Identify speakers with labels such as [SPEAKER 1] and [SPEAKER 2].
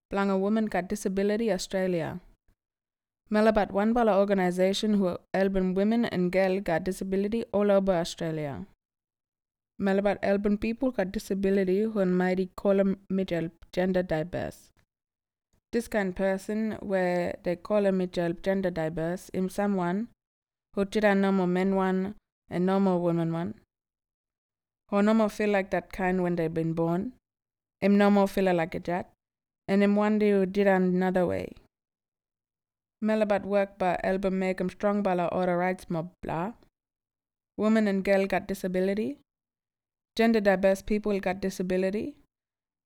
[SPEAKER 1] Blanga Women got Disability Australia. Malabat one bala organisation who Elban women and girl got disability all over Australia. Malabat Elban people got disability who mighty call Mitchell gender diverse. This kind of person where they call Mitchell gender diverse is someone who tira normal men one and normal women one. Who normal feel like that kind when they've been born. Normal feel like a jet. And one day who did another way. Malabat work by Elba make strong by la order rights mob blah. Women and girl got disability. Gender diverse people got disability.